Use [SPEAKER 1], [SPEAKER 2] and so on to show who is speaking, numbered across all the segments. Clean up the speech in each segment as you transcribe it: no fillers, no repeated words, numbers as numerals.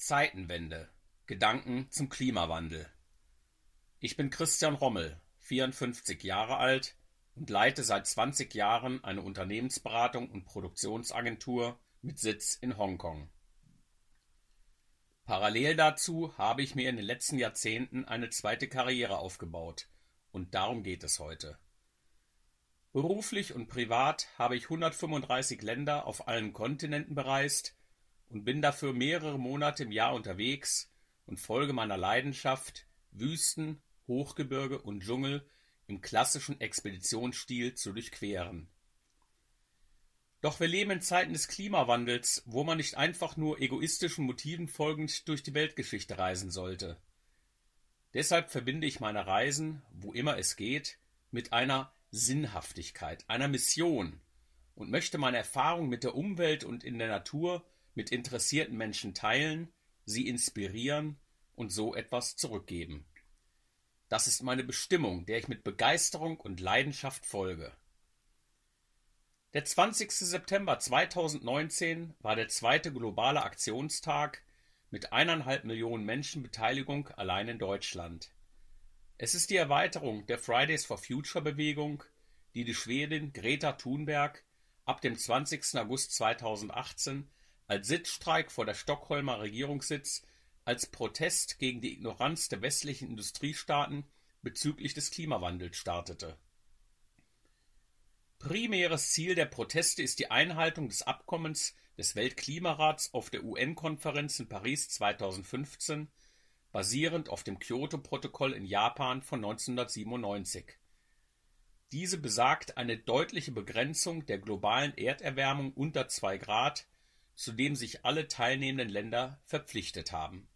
[SPEAKER 1] Zeitenwende. Gedanken zum Klimawandel. Ich bin Christian Rommel, 54 Jahre alt und leite seit 20 Jahren eine Unternehmensberatung und Produktionsagentur mit Sitz in Hongkong. Parallel dazu habe ich mir in den letzten Jahrzehnten eine zweite Karriere aufgebaut und darum geht es heute. Beruflich und privat habe ich 135 Länder auf allen Kontinenten bereist und bin dafür mehrere Monate im Jahr unterwegs und folge meiner Leidenschaft, Wüsten, Hochgebirge und Dschungel im klassischen Expeditionsstil zu durchqueren. Doch wir leben in Zeiten des Klimawandels, wo man nicht einfach nur egoistischen Motiven folgend durch die Weltgeschichte reisen sollte. Deshalb verbinde ich meine Reisen, wo immer es geht, mit einer Sinnhaftigkeit, einer Mission und möchte meine Erfahrungen mit der Umwelt und in der Natur mit interessierten Menschen teilen, sie inspirieren und so etwas zurückgeben. Das ist meine Bestimmung, der ich mit Begeisterung und Leidenschaft folge. Der 20. September 2019 war der zweite globale Aktionstag mit 1,5 Millionen Menschenbeteiligung allein in Deutschland. Es ist die Erweiterung der Fridays for Future Bewegung, die die Schwedin Greta Thunberg ab dem 20. August 2018 als Sitzstreik vor der Stockholmer Regierungssitz als Protest gegen die Ignoranz der westlichen Industriestaaten bezüglich des Klimawandels startete. Primäres Ziel der Proteste ist die Einhaltung des Abkommens des Weltklimarats auf der UN-Konferenz in Paris 2015, basierend auf dem Kyoto-Protokoll in Japan von 1997. Diese besagt eine deutliche Begrenzung der globalen Erderwärmung unter 2 Grad, zu dem sich alle teilnehmenden Länder verpflichtet haben.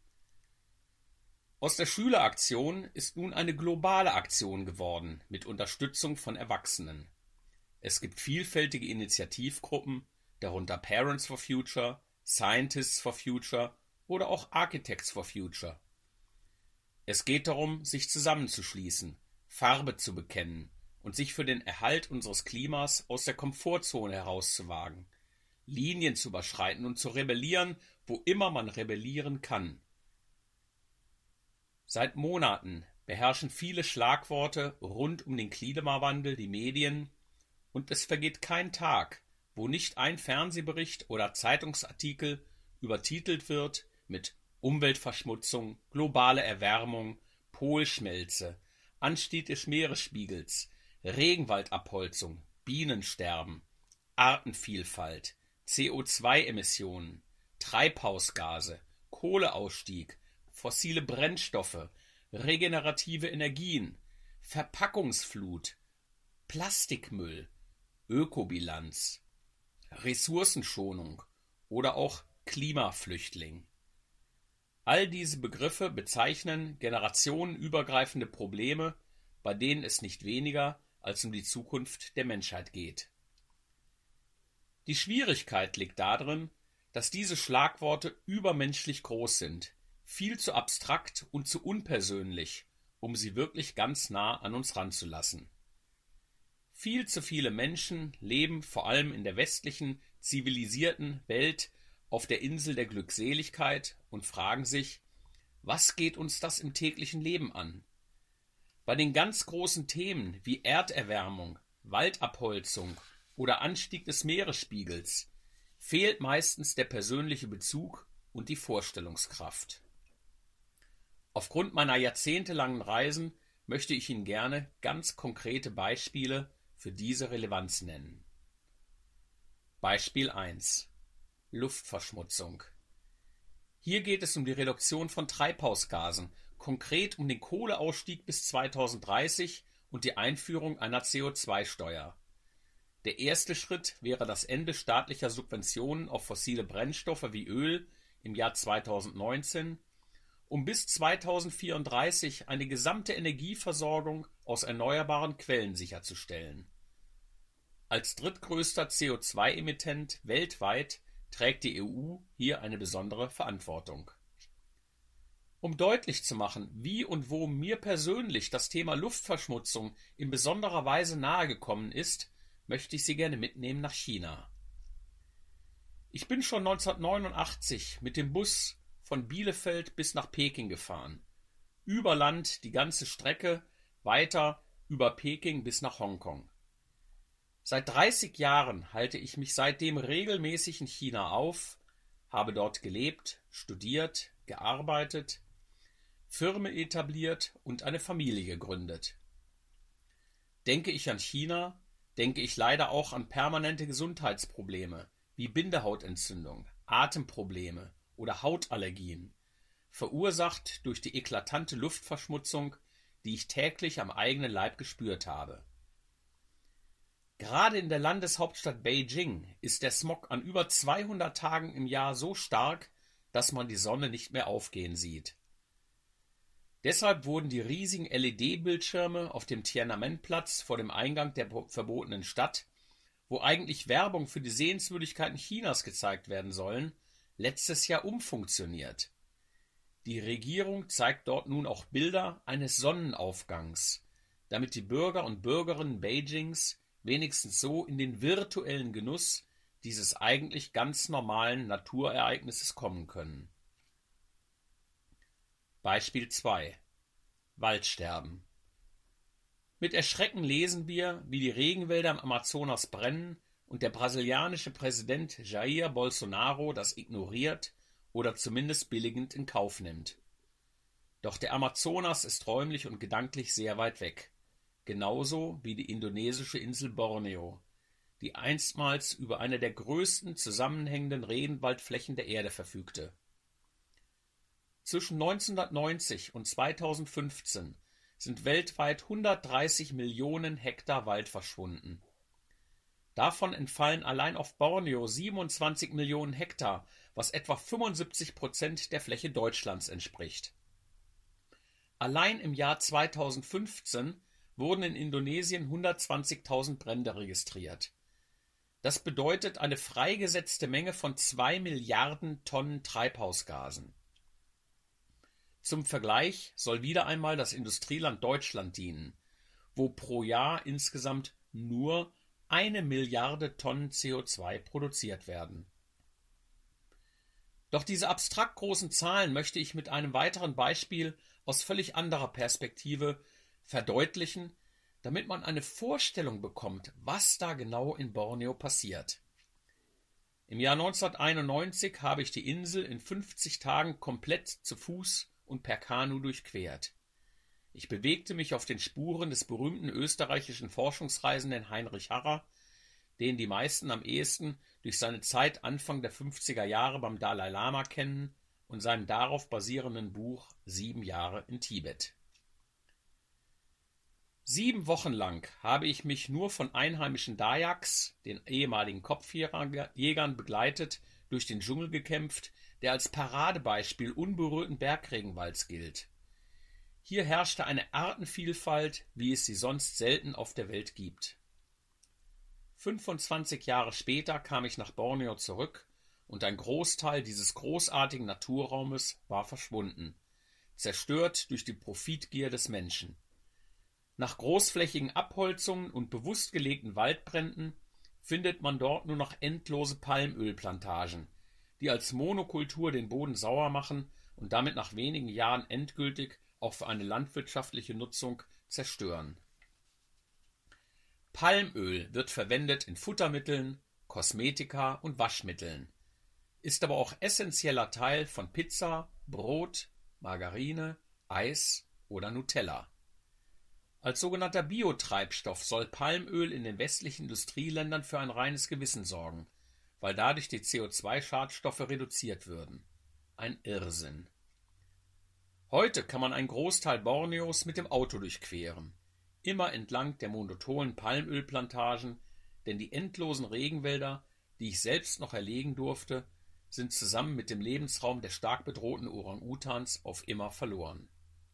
[SPEAKER 1] Aus der Schüleraktion ist nun eine globale Aktion geworden, mit Unterstützung von Erwachsenen. Es gibt vielfältige Initiativgruppen, darunter Parents for Future, Scientists for Future oder auch Architects for Future. Es geht darum, sich zusammenzuschließen, Farbe zu bekennen und sich für den Erhalt unseres Klimas aus der Komfortzone herauszuwagen, Linien zu überschreiten und zu rebellieren, wo immer man rebellieren kann. Seit Monaten beherrschen viele Schlagworte rund um den Klimawandel die Medien und es vergeht kein Tag, wo nicht ein Fernsehbericht oder Zeitungsartikel übertitelt wird mit Umweltverschmutzung, globale Erwärmung, Polschmelze, Anstieg des Meeresspiegels, Regenwaldabholzung, Bienensterben, Artenvielfalt, CO2-Emissionen, Treibhausgase, Kohleausstieg, fossile Brennstoffe, regenerative Energien, Verpackungsflut, Plastikmüll, Ökobilanz, Ressourcenschonung oder auch Klimaflüchtling. All diese Begriffe bezeichnen generationenübergreifende Probleme, bei denen es nicht weniger als um die Zukunft der Menschheit geht. Die Schwierigkeit liegt darin, dass diese Schlagworte übermenschlich groß sind, viel zu abstrakt und zu unpersönlich, um sie wirklich ganz nah an uns ranzulassen. Viel zu viele Menschen leben vor allem in der westlichen, zivilisierten Welt auf der Insel der Glückseligkeit und fragen sich, was geht uns das im täglichen Leben an? Bei den ganz großen Themen wie Erderwärmung, Waldabholzung oder Anstieg des Meeresspiegels fehlt meistens der persönliche Bezug und die Vorstellungskraft. Aufgrund meiner jahrzehntelangen Reisen möchte ich Ihnen gerne ganz konkrete Beispiele für diese Relevanz nennen. Beispiel 1: Luftverschmutzung. Hier geht es um die Reduktion von Treibhausgasen, konkret um den Kohleausstieg bis 2030 und die Einführung einer CO2-Steuer. Der erste Schritt wäre das Ende staatlicher Subventionen auf fossile Brennstoffe wie Öl im Jahr 2019, um bis 2034 eine gesamte Energieversorgung aus erneuerbaren Quellen sicherzustellen. Als drittgrößter CO2-Emittent weltweit trägt die EU hier eine besondere Verantwortung. Um deutlich zu machen, wie und wo mir persönlich das Thema Luftverschmutzung in besonderer Weise nahegekommen ist, möchte ich Sie gerne mitnehmen nach China. Ich bin schon 1989 mit dem Bus von Bielefeld bis nach Peking gefahren. Über Land die ganze Strecke, weiter über Peking bis nach Hongkong. Seit 30 Jahren halte ich mich seitdem regelmäßig in China auf, habe dort gelebt, studiert, gearbeitet, Firmen etabliert und eine Familie gegründet. Denke ich an China, denke ich leider auch an permanente Gesundheitsprobleme wie Bindehautentzündung, Atemprobleme oder Hautallergien, verursacht durch die eklatante Luftverschmutzung, die ich täglich am eigenen Leib gespürt habe. Gerade in der Landeshauptstadt Beijing ist der Smog an über 200 Tagen im Jahr so stark, dass man die Sonne nicht mehr aufgehen sieht. Deshalb wurden die riesigen LED-Bildschirme auf dem Tiananmen-Platz vor dem Eingang der verbotenen Stadt, wo eigentlich Werbung für die Sehenswürdigkeiten Chinas gezeigt werden sollen, letztes Jahr umfunktioniert. Die Regierung zeigt dort nun auch Bilder eines Sonnenaufgangs, damit die Bürger und Bürgerinnen Beijings wenigstens so in den virtuellen Genuss dieses eigentlich ganz normalen Naturereignisses kommen können. Beispiel 2: Waldsterben. Mit Erschrecken lesen wir, wie die Regenwälder im Amazonas brennen und der brasilianische Präsident Jair Bolsonaro das ignoriert oder zumindest billigend in Kauf nimmt. Doch der Amazonas ist räumlich und gedanklich sehr weit weg, genauso wie die indonesische Insel Borneo, die einstmals über eine der größten zusammenhängenden Regenwaldflächen der Erde verfügte. Zwischen 1990 und 2015 sind weltweit 130 Millionen Hektar Wald verschwunden. Davon entfallen allein auf Borneo 27 Millionen Hektar, was etwa 75% der Fläche Deutschlands entspricht. Allein im Jahr 2015 wurden in Indonesien 120.000 Brände registriert. Das bedeutet eine freigesetzte Menge von 2 Milliarden Tonnen Treibhausgasen. Zum Vergleich soll wieder einmal das Industrieland Deutschland dienen, wo pro Jahr insgesamt nur 1 Milliarde Tonnen CO2 produziert werden. Doch diese abstrakt großen Zahlen möchte ich mit einem weiteren Beispiel aus völlig anderer Perspektive verdeutlichen, damit man eine Vorstellung bekommt, was da genau in Borneo passiert. Im Jahr 1991 habe ich die Insel in 50 Tagen komplett zu Fuß und per Kanu durchquert. Ich bewegte mich auf den Spuren des berühmten österreichischen Forschungsreisenden Heinrich Harrer, den die meisten am ehesten durch seine Zeit Anfang der 50er Jahre beim Dalai Lama kennen und seinem darauf basierenden Buch 7 Jahre in Tibet. 7 Wochen lang habe ich mich nur von einheimischen Dayaks, den ehemaligen Kopfjägern, begleitet, durch den Dschungel gekämpft, der als Paradebeispiel unberührten Bergregenwalds gilt. Hier herrschte eine Artenvielfalt, wie es sie sonst selten auf der Welt gibt. 25 Jahre später kam ich nach Borneo zurück und ein Großteil dieses großartigen Naturraumes war verschwunden, zerstört durch die Profitgier des Menschen. Nach großflächigen Abholzungen und bewusst gelegten Waldbränden findet man dort nur noch endlose Palmölplantagen, die als Monokultur den Boden sauer machen und damit nach wenigen Jahren endgültig auch für eine landwirtschaftliche Nutzung zerstören. Palmöl wird verwendet in Futtermitteln, Kosmetika und Waschmitteln, ist aber auch essentieller Teil von Pizza, Brot, Margarine, Eis oder Nutella. Als sogenannter Biotreibstoff soll Palmöl in den westlichen Industrieländern für ein reines Gewissen sorgen, weil dadurch die CO2-Schadstoffe reduziert würden. Ein Irrsinn. Heute kann man einen Großteil Borneos mit dem Auto durchqueren, immer entlang der monotonen Palmölplantagen, denn die endlosen Regenwälder, die ich selbst noch erlegen durfte, sind zusammen mit dem Lebensraum der stark bedrohten Orang-Utans auf immer verloren.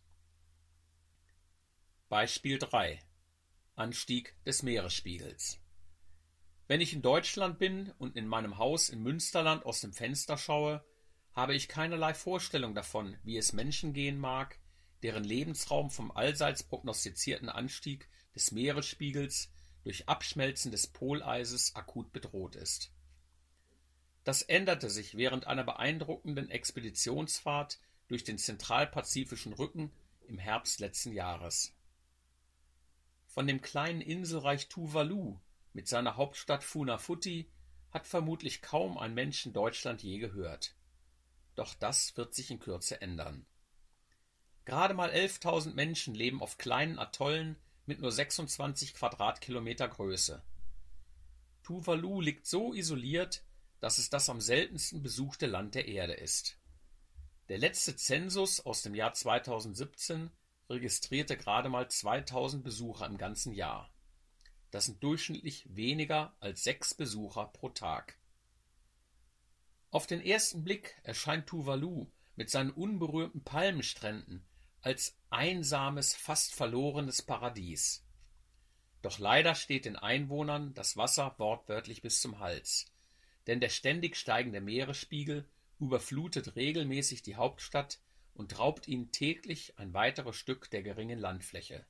[SPEAKER 1] Beispiel 3: Anstieg des Meeresspiegels. Wenn ich in Deutschland bin und in meinem Haus im Münsterland aus dem Fenster schaue, habe ich keinerlei Vorstellung davon, wie es Menschen gehen mag, deren Lebensraum vom allseits prognostizierten Anstieg des Meeresspiegels durch Abschmelzen des Poleises akut bedroht ist. Das änderte sich während einer beeindruckenden Expeditionsfahrt durch den zentralpazifischen Rücken im Herbst letzten Jahres. Von dem kleinen Inselreich Tuvalu mit seiner Hauptstadt Funafuti hat vermutlich kaum ein Mensch in Deutschland je gehört. Doch das wird sich in Kürze ändern. Gerade mal 11.000 Menschen leben auf kleinen Atollen mit nur 26 Quadratkilometer Größe. Tuvalu liegt so isoliert, dass es das am seltensten besuchte Land der Erde ist. Der letzte Zensus aus dem Jahr 2017 registrierte gerade mal 2.000 Besucher im ganzen Jahr. Das sind durchschnittlich weniger als 6 Besucher pro Tag. Auf den ersten Blick erscheint Tuvalu mit seinen unberührten Palmenstränden als einsames, fast verlorenes Paradies. Doch leider steht den Einwohnern das Wasser wortwörtlich bis zum Hals, denn der ständig steigende Meeresspiegel überflutet regelmäßig die Hauptstadt und raubt ihnen täglich ein weiteres Stück der geringen Landfläche.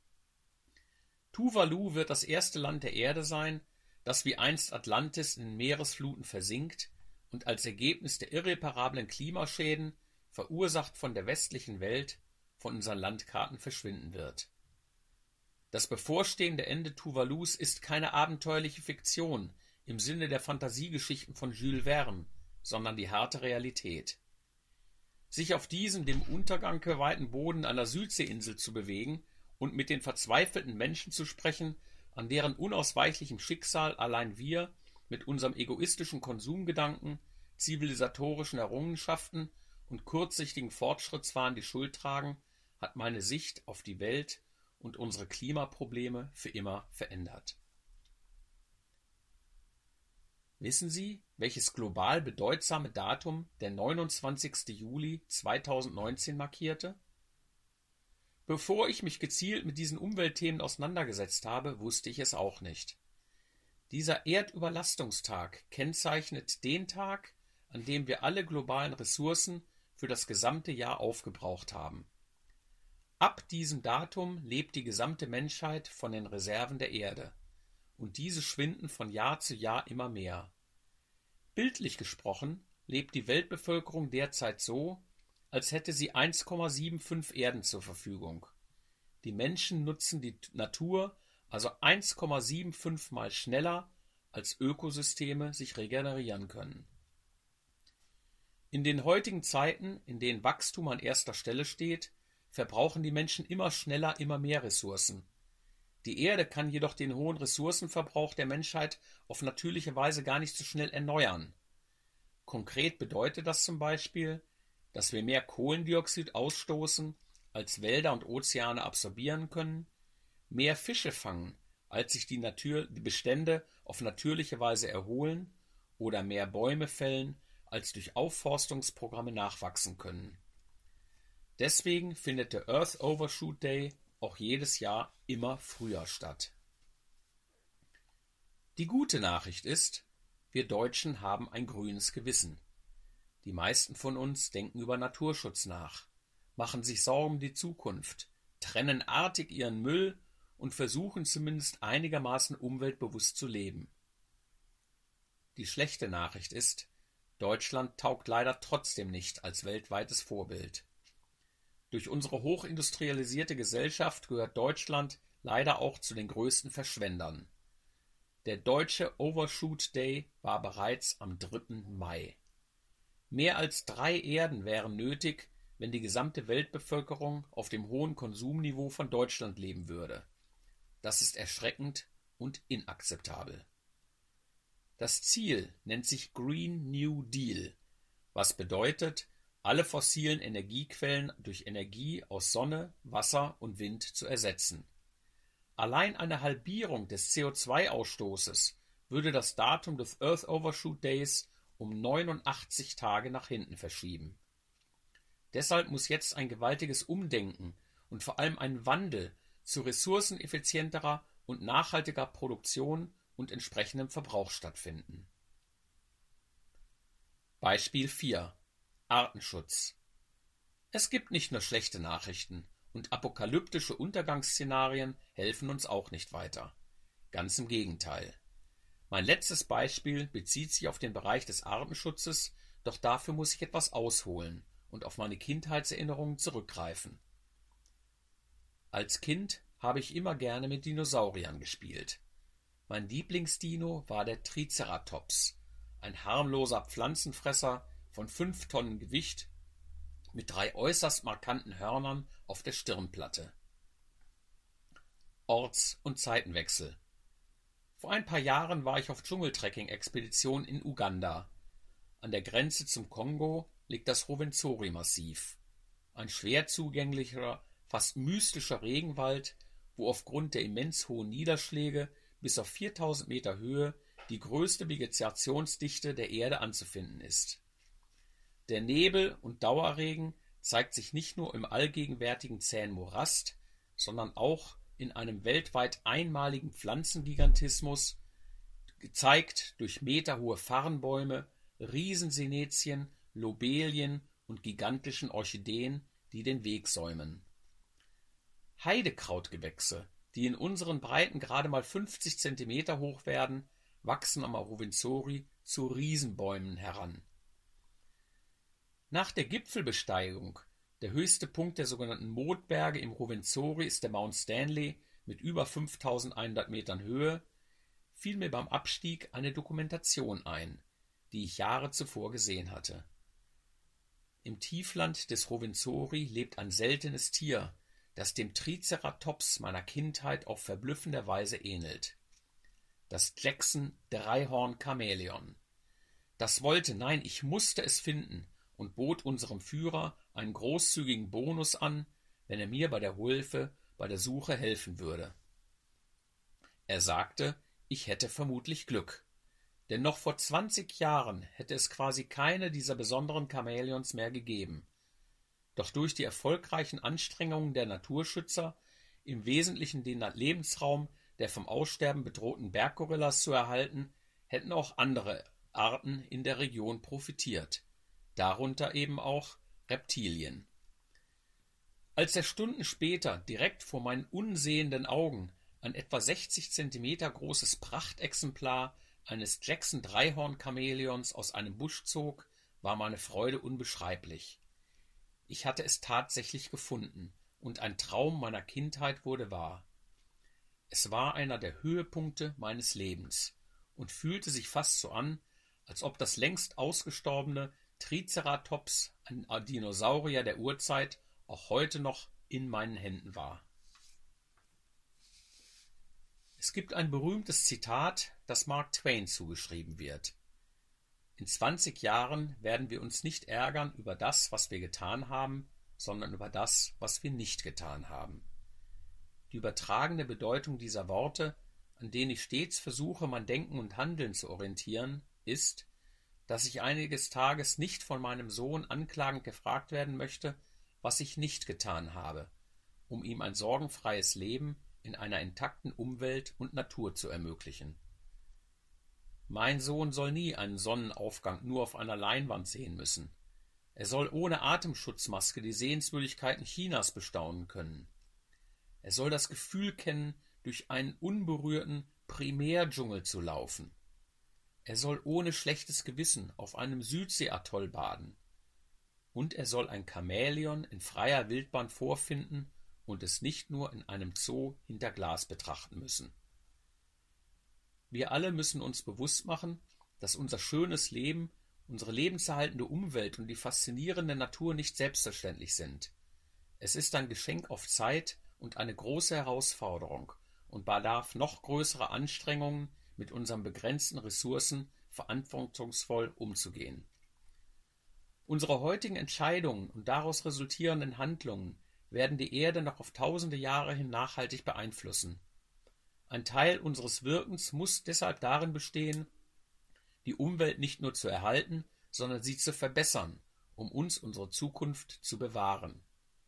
[SPEAKER 1] Tuvalu wird das erste Land der Erde sein, das wie einst Atlantis in Meeresfluten versinkt und als Ergebnis der irreparablen Klimaschäden, verursacht von der westlichen Welt, von unseren Landkarten verschwinden wird. Das bevorstehende Ende Tuvalus ist keine abenteuerliche Fiktion im Sinne der Fantasiegeschichten von Jules Verne, sondern die harte Realität. Sich auf diesem dem Untergang geweihten Boden einer Südseeinsel zu bewegen und mit den verzweifelten Menschen zu sprechen, an deren unausweichlichem Schicksal allein wir mit unserem egoistischen Konsumgedanken, zivilisatorischen Errungenschaften und kurzsichtigen Fortschrittswahn die Schuld tragen, hat meine Sicht auf die Welt und unsere Klimaprobleme für immer verändert. Wissen Sie, welches global bedeutsame Datum der 29. Juli 2019 markierte? Bevor ich mich gezielt mit diesen Umweltthemen auseinandergesetzt habe, wusste ich es auch nicht. Dieser Erdüberlastungstag kennzeichnet den Tag, an dem wir alle globalen Ressourcen für das gesamte Jahr aufgebraucht haben. Ab diesem Datum lebt die gesamte Menschheit von den Reserven der Erde, und diese schwinden von Jahr zu Jahr immer mehr. Bildlich gesprochen lebt die Weltbevölkerung derzeit so, als hätte sie 1,75 Erden zur Verfügung. Die Menschen nutzen die Natur also 1,75 Mal schneller, als Ökosysteme sich regenerieren können. In den heutigen Zeiten, in denen Wachstum an erster Stelle steht, verbrauchen die Menschen immer schneller immer mehr Ressourcen. Die Erde kann jedoch den hohen Ressourcenverbrauch der Menschheit auf natürliche Weise gar nicht so schnell erneuern. Konkret bedeutet das zum Beispiel, dass wir mehr Kohlendioxid ausstoßen, als Wälder und Ozeane absorbieren können, mehr Fische fangen, als sich die Bestände auf natürliche Weise erholen, oder mehr Bäume fällen, als durch Aufforstungsprogramme nachwachsen können. Deswegen findet der Earth Overshoot Day auch jedes Jahr immer früher statt. Die gute Nachricht ist, wir Deutschen haben ein grünes Gewissen. Die meisten von uns denken über Naturschutz nach, machen sich Sorgen um die Zukunft, trennen artig ihren Müll und versuchen zumindest einigermaßen umweltbewusst zu leben. Die schlechte Nachricht ist, Deutschland taugt leider trotzdem nicht als weltweites Vorbild. Durch unsere hochindustrialisierte Gesellschaft gehört Deutschland leider auch zu den größten Verschwendern. Der deutsche Overshoot Day war bereits am 3. Mai. Mehr als 3 Erden wären nötig, wenn die gesamte Weltbevölkerung auf dem hohen Konsumniveau von Deutschland leben würde. Das ist erschreckend und inakzeptabel. Das Ziel nennt sich Green New Deal, was bedeutet, alle fossilen Energiequellen durch Energie aus Sonne, Wasser und Wind zu ersetzen. Allein eine Halbierung des CO2-Ausstoßes würde das Datum des Earth Overshoot Days um 89 Tage nach hinten verschieben. Deshalb muss jetzt ein gewaltiges Umdenken und vor allem ein Wandel zu ressourceneffizienterer und nachhaltiger Produktion und entsprechendem Verbrauch stattfinden. Beispiel 4: Artenschutz. Es gibt nicht nur schlechte Nachrichten, und apokalyptische Untergangsszenarien helfen uns auch nicht weiter. Ganz im Gegenteil. Mein letztes Beispiel bezieht sich auf den Bereich des Artenschutzes, doch dafür muss ich etwas ausholen und auf meine Kindheitserinnerungen zurückgreifen. Als Kind habe ich immer gerne mit Dinosauriern gespielt. Mein Lieblingsdino war der Triceratops, ein harmloser Pflanzenfresser von 5 Tonnen Gewicht mit 3 äußerst markanten Hörnern auf der Stirnplatte. Orts- und Zeitenwechsel. Vor ein paar Jahren war ich auf Dschungeltrekking-Expedition in Uganda. An der Grenze zum Kongo liegt das Rwenzori-Massiv, ein schwer zugänglicher, fast mystischer Regenwald, wo aufgrund der immens hohen Niederschläge bis auf 4000 Meter Höhe die größte Vegetationsdichte der Erde anzufinden ist. Der Nebel und Dauerregen zeigt sich nicht nur im allgegenwärtigen zähen Morast, sondern auch in einem weltweit einmaligen Pflanzengigantismus, gezeigt durch meterhohe Farnbäume, Riesensenezien, Lobelien und gigantischen Orchideen, die den Weg säumen. Heidekrautgewächse, die in unseren Breiten gerade mal 50 Zentimeter hoch werden, wachsen am Rwenzori zu Riesenbäumen heran. Nach der Gipfelbesteigung, der höchste Punkt der sogenannten Mootberge im Rwenzori ist der Mount Stanley mit über 5100 Metern Höhe, fiel mir beim Abstieg eine Dokumentation ein, die ich Jahre zuvor gesehen hatte. Im Tiefland des Rwenzori lebt ein seltenes Tier, das dem Triceratops meiner Kindheit auf verblüffende Weise ähnelt. Das Jackson-Dreihorn-Chamäleon. Das wollte, nein, ich musste es finden und bot unserem Führer einen großzügigen Bonus an, wenn er mir bei der Suche helfen würde. Er sagte, ich hätte vermutlich Glück, denn noch vor 20 Jahren hätte es quasi keine dieser besonderen Chamäleons mehr gegeben. Doch durch die erfolgreichen Anstrengungen der Naturschützer, im Wesentlichen den Lebensraum der vom Aussterben bedrohten Berggorillas zu erhalten, hätten auch andere Arten in der Region profitiert, darunter eben auch Reptilien. Als er Stunden später direkt vor meinen unsehenden Augen ein etwa 60 Zentimeter großes Prachtexemplar eines Jackson-Dreihorn-Chamäleons aus einem Busch zog, war meine Freude unbeschreiblich. Ich hatte es tatsächlich gefunden, und ein Traum meiner Kindheit wurde wahr. Es war einer der Höhepunkte meines Lebens und fühlte sich fast so an, als ob das längst ausgestorbene Triceratops, ein Dinosaurier der Urzeit, auch heute noch in meinen Händen war. Es gibt ein berühmtes Zitat, das Mark Twain zugeschrieben wird. In 20 Jahren werden wir uns nicht ärgern über das, was wir getan haben, sondern über das, was wir nicht getan haben. Die übertragene Bedeutung dieser Worte, an denen ich stets versuche, mein Denken und Handeln zu orientieren, ist, dass ich eines Tages nicht von meinem Sohn anklagend gefragt werden möchte, was ich nicht getan habe, um ihm ein sorgenfreies Leben in einer intakten Umwelt und Natur zu ermöglichen. Mein Sohn soll nie einen Sonnenaufgang nur auf einer Leinwand sehen müssen. Er soll ohne Atemschutzmaske die Sehenswürdigkeiten Chinas bestaunen können. Er soll das Gefühl kennen, durch einen unberührten Primärdschungel zu laufen. Er soll ohne schlechtes Gewissen auf einem Südseeatoll baden. Und er soll ein Chamäleon in freier Wildbahn vorfinden und es nicht nur in einem Zoo hinter Glas betrachten müssen. Wir alle müssen uns bewusst machen, dass unser schönes Leben, unsere lebenserhaltende Umwelt und die faszinierende Natur nicht selbstverständlich sind. Es ist ein Geschenk auf Zeit und eine große Herausforderung und bedarf noch größerer Anstrengungen, mit unseren begrenzten Ressourcen verantwortungsvoll umzugehen. Unsere heutigen Entscheidungen und daraus resultierenden Handlungen werden die Erde noch auf tausende Jahre hin nachhaltig beeinflussen. Ein Teil unseres Wirkens muss deshalb darin bestehen, die Umwelt nicht nur zu erhalten, sondern sie zu verbessern, um uns unsere Zukunft zu bewahren.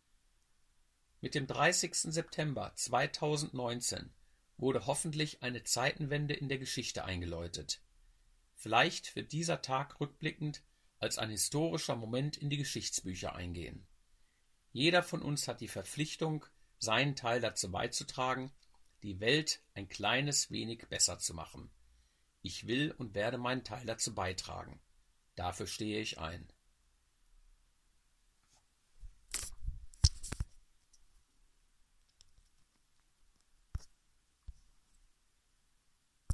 [SPEAKER 1] Mit dem 30. September 2019 wurde hoffentlich eine Zeitenwende in der Geschichte eingeläutet. Vielleicht wird dieser Tag rückblickend als ein historischer Moment in die Geschichtsbücher eingehen. Jeder von uns hat die Verpflichtung, seinen Teil dazu beizutragen, die Welt ein kleines wenig besser zu machen. Ich will und werde meinen Teil dazu beitragen. Dafür stehe ich ein.